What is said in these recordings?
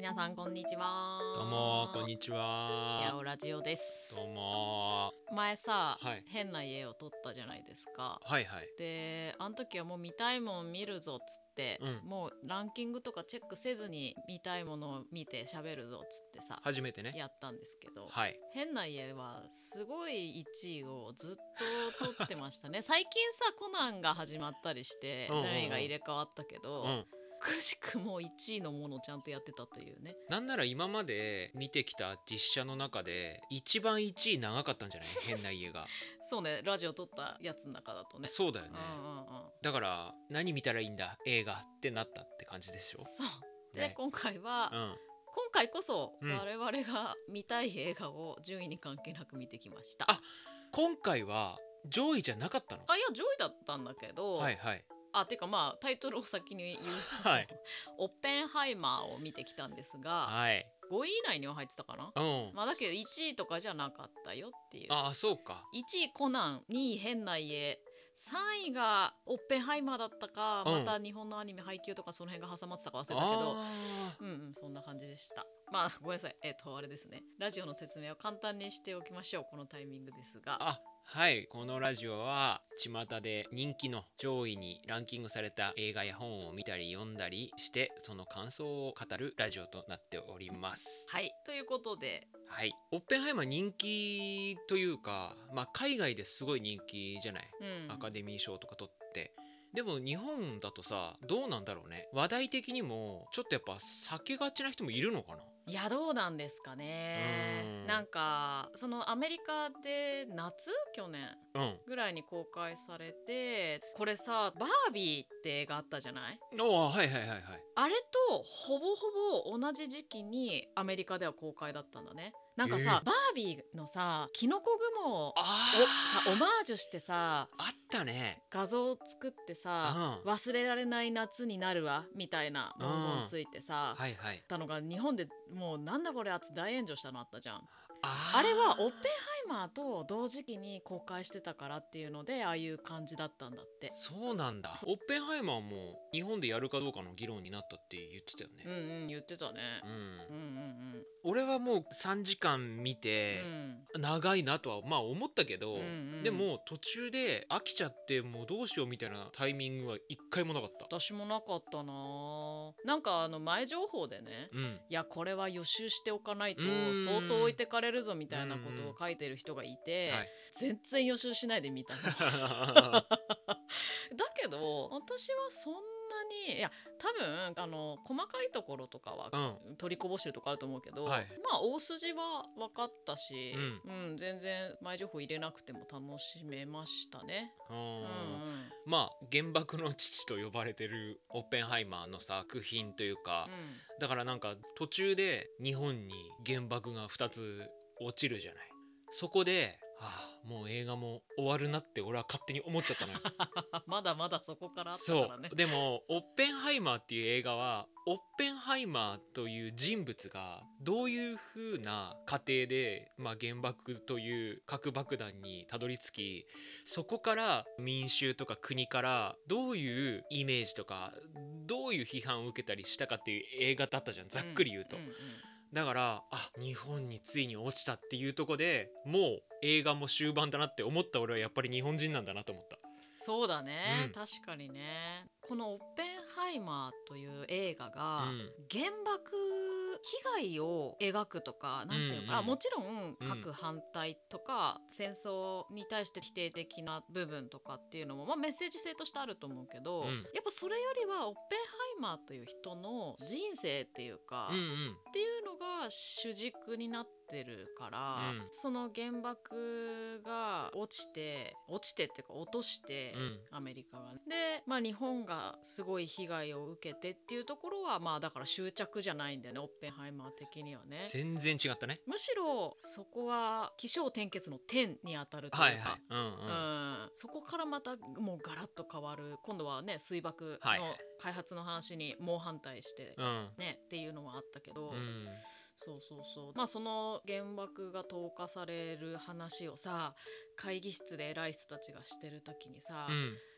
皆さんこんにちは。 どうもこんにちやは。 おラジオです。 どうも。 前さ、 はい。 変な家を撮ったじゃないですか。 はいはい。 で、あの時はもう見たいもん見るぞっつって、もうランキングとかチェックせずに見たいものを見て喋るぞっつってさ、 初めてね。 やったんですけど、 はい。 変な家はすごい1位をずっと撮ってましたね。最近さ、コナンが始まったりして順位が入れ替わったけど、くしくも1位のものをちゃんとやってたというね。 なんなら今まで見てきた実写の中で一番1位長かったんじゃない変な家が。 そうね、ラジオ撮ったやつの中だとね。 そうだよね。 うん。 だから何見たらいいんだ映画ってなったって感じでしょ。 そうで、 ね、 今回は、今回こそ我々が見たい映画を順位に関係なく見てきました。 あ、今回は上位じゃなかったの？ いや上位だったんだけど、 はいはい。 てかまあタイトルを先に言うと、 はい、 オッペンハイマーを見てきたんですが、 はい、 5位以内には入ってたかな。まあだけど1位とかじゃなかったよっていう。 ああそうか。 1位コナン、2位変な家、3位がオッペンハイマーだったか、また日本のアニメ配給とかその辺が挟まってたか忘れたけど、そんな感じでした。まあごめんなさい、あれですね、ラジオの説明を簡単にしておきましょう、このタイミングですが。 はい、このラジオは巷で人気の上位にランキングされた映画や本を見たり読んだりしてその感想を語るラジオとなっております。 はい、ということで、 はい、オッペンハイマー人気というか、まあ、海外ですごい人気じゃない、アカデミー賞とか取って。でも日本だとさ、どうなんだろうね。話題的にもちょっとやっぱ避けがちな人もいるのかな。 いやどうなんですかね。なんかそのアメリカで去年ぐらいに公開されて、これさバービーって映画あったじゃない。 はい。 あれとほぼほぼ同じ時期にアメリカでは公開だったんだね。なんかさ、バービーのさキノコ雲をオマージュしてさ、 あったね、 画像を作ってさ、忘れられない夏になるわみたいな文言ついてさ、たのが日本でもうなんだこれあつ大炎上したのあったじゃん。あれはオッペンハイマーと同時期に公開してたからっていうのでああいう感じだったんだって。 そうなんだ。オッペンハイマーも日本でやるかどうかの議論になったって言ってたよね。 言ってたね。 俺はもう3時間見て、長いなとはまあ思ったけど、でも途中で飽きちゃってもうどうしようみたいなタイミングは一回もなかった。 私もなかったな。なんか前情報でね、いやこれは予習しておかないと相当置いてかれるぞみたいなことを書いてる人がいて、全然予習しないで見たの。だけど私はそんなに、いや多分細かいところとかは取りこぼしてるとこあると思うけど、まあ大筋は分かったし、全然前情報入れなくても楽しめましたね。 まあ原爆の父と呼ばれてるオッペンハイマーの作品というか、だからなんか途中で日本に原爆が2つ落ちるじゃない。そこでもう映画も終わるなって俺は勝手に思っちゃったのよ。 まだまだそこからあったからね。 そうでもオッペンハイマーっていう映画はオッペンハイマーという人物がどういう風な過程で、原爆という核爆弾にたどり着き、そこから民衆とか国からどういうイメージとかどういう批判を受けたりしたかっていう映画だったじゃん、ざっくり言うと。だから日本についに落ちたっていうとこでもう映画も終盤だなって思った俺はやっぱり日本人なんだなと思った。 そうだね、確かにね。このオッペンハイマーという映画が原爆被害を描くとかなんていうのかな、もちろん核反対とか戦争に対して否定的な部分とかっていうのも、メッセージ性としてあると思うけど、やっぱそれよりはオッペンハイマーという人の人生っていうか、っていうのが主軸になってるから、その原爆が落ちてっていうか落として、アメリカがで、日本がすごい被害を受けてっていうところはだから終着じゃないんだよね、オッペンハイマー的にはね。 全然違ったね。 むしろそこは起承転結の点に当たるというか、そこからまたもうガラッと変わる。今度はね水爆の開発の話に猛反対して、っていうのはあったけど、そうその原爆が投下される話をさ会議室で偉い人たちがしてる時にさ、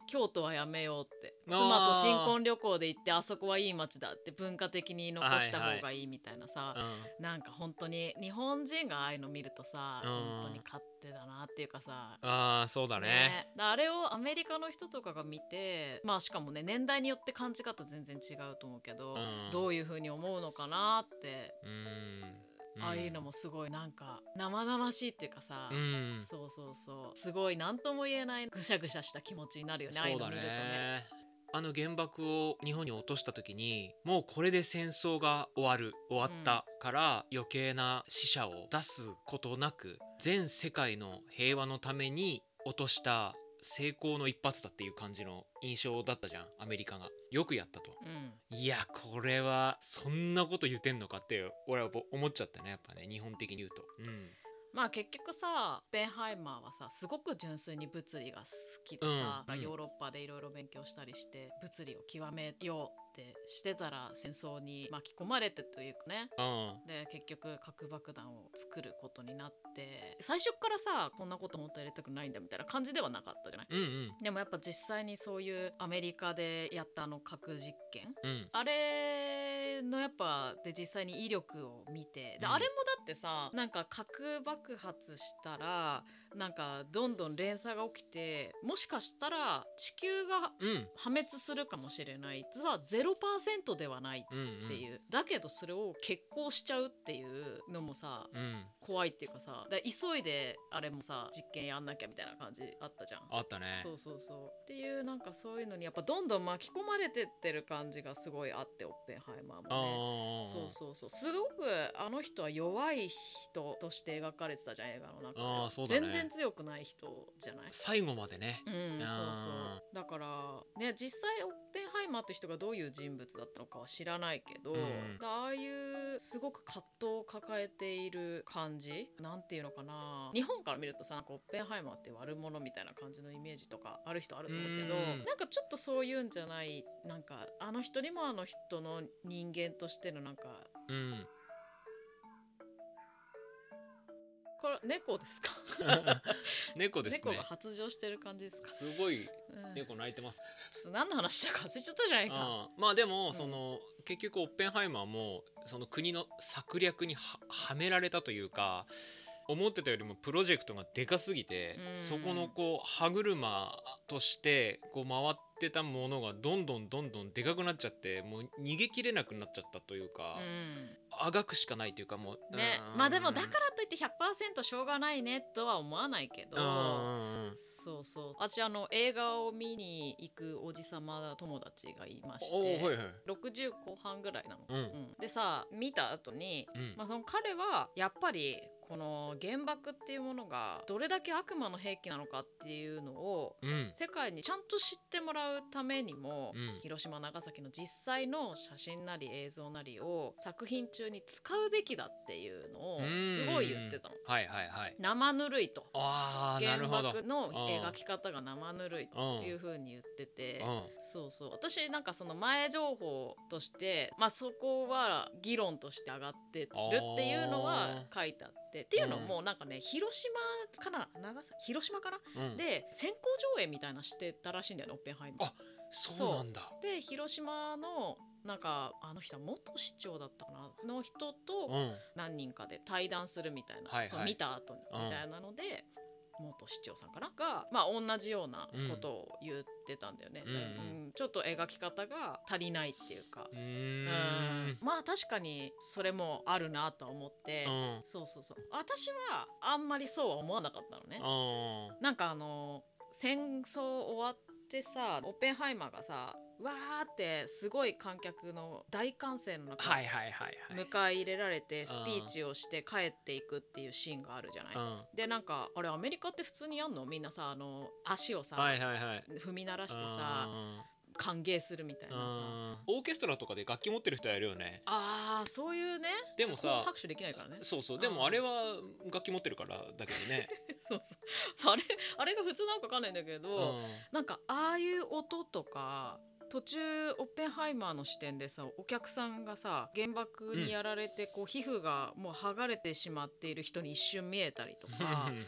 京都はやめようって妻と新婚旅行で行ってあそこはいい街だって文化的に残した方がいいみたいなさ、なんか本当に日本人がああいうの見るとさ、本当に勝手だなっていうかさ、 そうだね。 あれをアメリカの人とかが見て、まあしかもね年代によって感じ方全然違うと思うけど、どういう風に思うのかなって、ああいうのもすごいなんか生々しいっていうかさ、そうそうそう、すごい何とも言えないぐしゃぐしゃした気持ちになるよね、ああいうの見るとね。 あの原爆を日本に落とした時にもうこれで戦争が終わったから余計な死者を出すことなく全世界の平和のために落とした成功の一発だっていう感じの印象だったじゃん、アメリカがよくやったと、いやこれはそんなこと言ってんのかって俺は思っちゃったね、やっぱね、日本的に言うと。 まあ結局さ、オッペンハイマーはさすごく純粋に物理が好きでさ、ヨーロッパでいろいろ勉強したりして物理を極めようってしてたら戦争に巻き込まれてというかね、で結局核爆弾を作ることになって、最初からさこんなこともっとやりたくないんだみたいな感じではなかったじゃない、でもやっぱ実際にそういうアメリカでやった核実験、あれのやっぱで実際に威力を見て、であれもだってさ、なんか核爆発したらなんかどんどん連鎖が起きて、もしかしたら地球が破滅するかもしれない、実は0% ではないっていう、だけどそれを決行しちゃうっていうのもさ、怖いっていうかさ、だ急いであれもさ実験やんなきゃみたいな感じあったじゃん。 あったね。 そうそうそうっていう、なんかそういうのにやっぱどんどん巻き込まれてってる感じがすごいあって、オッペンハイマーもね。そうそうそう、すごくあの人は弱い人として描かれてたじゃん、映画の中で。 そうだね、 全然強くない人じゃない、 最後までね。 そうそうだからね、実際オッペンハイマーって人がどういう人物だったのかは知らないけど、ああいうすごく葛藤を抱えている感じ、なんていうのかな、日本から見るとさ、なんかオッペンハイマーって悪者みたいな感じのイメージとかある人あると思うけど、なんかちょっとそういうんじゃない、なんかあの人にもあの人の人間としてのなんか、これ猫ですか猫ですね。 猫が発情してる感じですか。 すごい猫鳴いてます。 何の話だか忘れちゃったじゃないか。 まあでも、その結局オッペンハイマーもその国の策略に はめられたというか、思ってたよりもプロジェクトがでかすぎて、そこのこう歯車としてこう回ってたものがどんどんでかくなっちゃって、もう逃げきれなくなっちゃったというか、あがくしかないというか、もうね、まあでもだからといって 100% しょうがないねとは思わないけど、そうそう、私映画を見に行くおじさま友達がいまして、60後半ぐらいなの、でさ見た後に、まあその彼はやっぱりこの原爆っていうものがどれだけ悪魔の兵器なのかっていうのを、世界にちゃんと知ってもらうためにも、広島長崎の実際の写真なり映像なりを作品中に使うべきだっていうのをすごい言ってたの。生ぬるいと、原爆の描き方が生ぬるいという風に言ってて、そうそう、私なんかその前情報として、まあそこは議論として上がってるっていうのは書いてあって、っていうのもなんかね、広島かな長崎広島かな、で先行上映みたいなしてたらしいんだよね、オッペンハイマー。 そうなんだ。 で広島のなんかあの人は元市長だったかなの人と何人かで対談するみたいな、その見た後みたいなので、元市長さんかなが、まあ、同じようなことを言ってたんだよね、ちょっと描き方が足りないっていうか、まあ確かにそれもあるなと思って、そうそうそう、私はあんまりそうは思わなかったのね。なんか戦争終わってさ、オッペンハイマーがさわーってすごい観客の大歓声の中迎え入れられてスピーチをして帰っていくっていうシーンがあるじゃない、でなんかあれアメリカって普通にやんの、みんなさ足をさ、踏み鳴らしてさ歓迎するみたいなさ、 オーケストラとかで楽器持ってる人やるよね。 そういうね。 でもさ拍手できないからね。 そうそう、でもあれは楽器持ってるからだけどねそうそう、あれが普通なんか分かんないんだけど、なんかああいう音とか途中オッペンハイマーの視点でさ、お客さんがさ原爆にやられてこう皮膚がもう剥がれてしまっている人に一瞬見えたりとか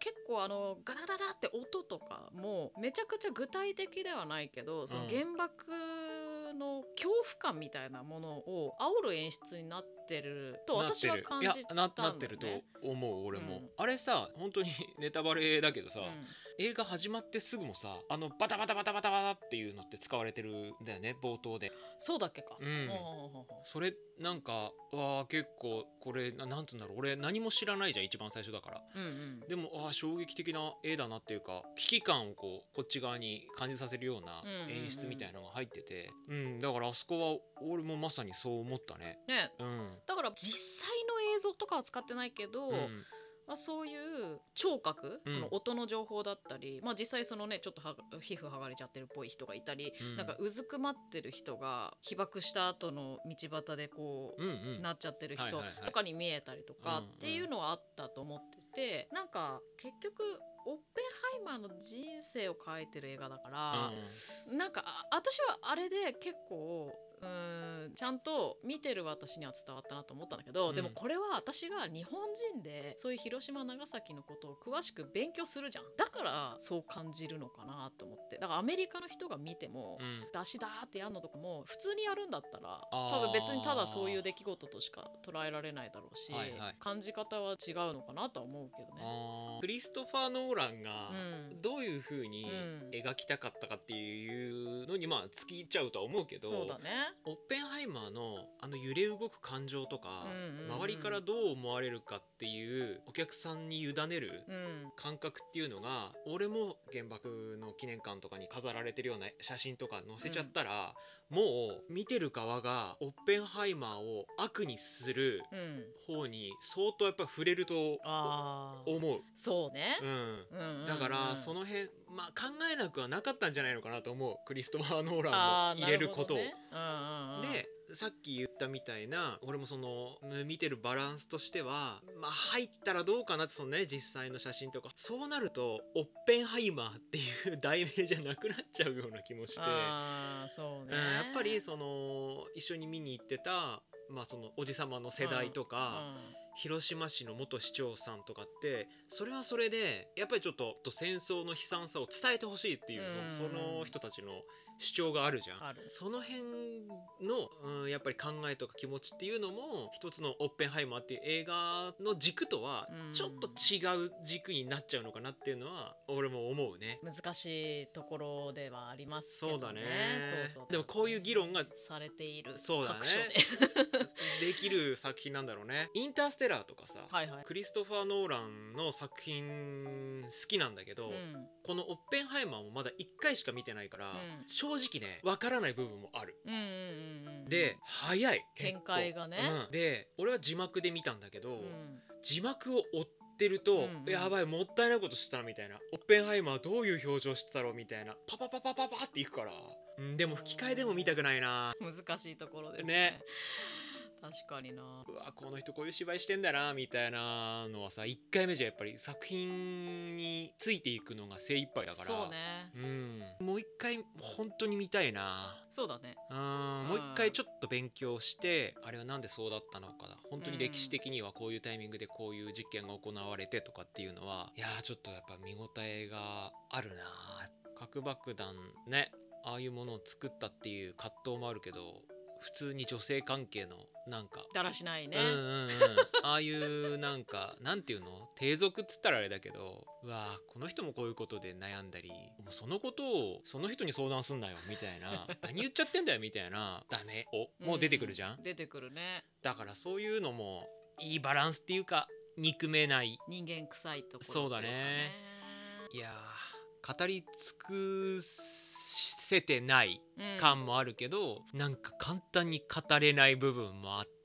結構ガタガタって音とかもめちゃくちゃ具体的ではないけど、その原爆の恐怖感みたいなものを煽る演出になってると私は感じたんだよね。 なってると思う俺も、あれさ本当にネタバレだけどさ、映画始まってすぐもさバタバタバタバタバタっていうのって使われてるんだよね、冒頭で。 そうだっけか。 それなんか結構これなんつうんだろう、俺何も知らないじゃん一番最初だから、でも衝撃的な絵だなっていうか、危機感をこっち側に感じさせるような演出みたいなのが入ってて、だからあそこは俺もまさにそう思ったね。 だから実際の映像とかは使ってないけど、そういう聴覚、その音の情報だったり、実際そのねちょっと皮膚剥がれちゃってるっぽい人がいたり、なんかうずくまってる人が被爆した後の道端でこう、なっちゃってる人とかに見えたりとかっていうのはあったと思ってて、なんか結局オッペンハイマーの人生を描いてる映画だから、なんか私はあれで結構ちゃんと見てる私には伝わったなと思ったんだけど、でもこれは私が日本人でそういう広島長崎のことを詳しく勉強するじゃん。だからそう感じるのかなと思って。だからアメリカの人が見ても、出しだーってやるのとかも普通にやるんだったら多分別にただそういう出来事としか捉えられないだろうし、感じ方は違うのかなとは思うけどね。 クリストファー・ノーランがどういう風に描きたかったかっていうのに尽きちゃうとは思うけど、 そうだね。 オッペンハイマーの揺れ動く感情とか、周りからどう思われるかっていうお客さんに委ねる感覚っていうのが、俺も原爆の記念館とかに飾られてるような写真とか載せちゃったら、もう見てる側がオッペンハイマーを悪にする方に相当やっぱ触れると思う。 そうね。 だからその辺考えなくはなかったんじゃないのかなと思う、クリストファー・ノーランも入れることを。でさっき言ったみたいな、俺もその見てるバランスとしては入ったらどうかなって、そのね実際の写真とか、そうなるとオッペンハイマーっていう題名じゃなくなっちゃうような気もして、 そうね。 やっぱりその一緒に見に行ってたそのおじさまの世代とか、広島市の元市長さんとかって、それはそれでやっぱりちょっと戦争の悲惨さを伝えてほしいっていう、その人たちの主張があるじゃん。その辺の、やっぱり考えとか気持ちっていうのも一つのオッペンハイマーっていう映画の軸とはちょっと違う軸になっちゃうのかなっていうのは俺も思うね。 難しいところではありますけどね。 そうだね。でもこういう議論がされている。 そうだね。できる作品なんだろうね。インターステラーとかさ、クリストファー・ノーランの作品好きなんだけど、このオッペンハイマーもまだ1回しか見てないから、正直ね分からない部分もある。で早い展開がね。 で俺は字幕で見たんだけど、字幕を追ってると、やばいもったいないことしたなみたいな、オッペンハイマーどういう表情してたろうみたいな、パパパパパパっていくから、でも吹き替えでも見たくないな。 難しいところですね。確かにな。 この人こういう芝居してんだなみたいなのはさ、1回目じゃやっぱり作品についていくのが精一杯だから。 そうね。 もう一回本当に見たいな。 そうだね。 もう一回ちょっと勉強して、あれはなんでそうだったのかだ、本当に歴史的にはこういうタイミングでこういう実験が行われてとかっていうのは、いやちょっとやっぱ見応えがあるな。核爆弾ね、ああいうものを作ったっていう葛藤もあるけど、普通に女性関係のなんかだらしないね、 ああいうなんかなんていうの、低俗っつったらあれだけど、この人もこういうことで悩んだり、もうそのことをその人に相談すんなよみたいな何言っちゃってんだよみたいなダメもう出てくるじゃん。 出てくるね。 だからそういうのもいいバランスっていうか、憎めない人間臭いところ、 そうだね。いや語り尽くせてない感もあるけど、なんか簡単に語れない部分もあって、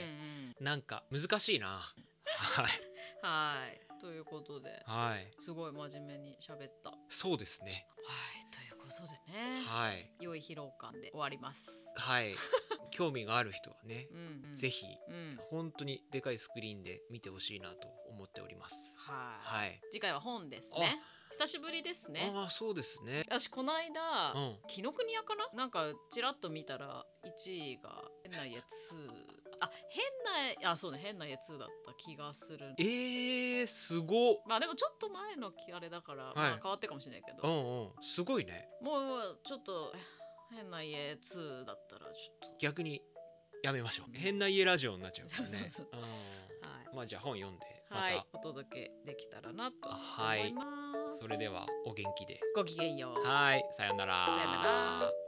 なんか難しいな。 はいということで、すごい真面目に喋った。 そうですね。 ということでね、良い疲労感で終わります。 興味がある人はねぜひ本当にでかいスクリーンで見てほしいなと思っております。 次回は本ですね。 久しぶりですね。 ああそうですね。 私この間、 うん紀ノ国屋かな、なんかちらっと見たら1位が変な家2、そうね、変な家2だった気がする。 すごっ。 まあでもちょっと前のあれだから、まあ変わってるかもしれないけど、 すごいね。 もうちょっと変な家2だったらちょっと逆にやめましょう。変な家ラジオになっちゃうからね。 そうそうそうまあじゃあ本読んでまた、 はい、お届けできたらなと思います。 それではお元気で。 ごきげんよう。 はい、さよなら。 さよなら。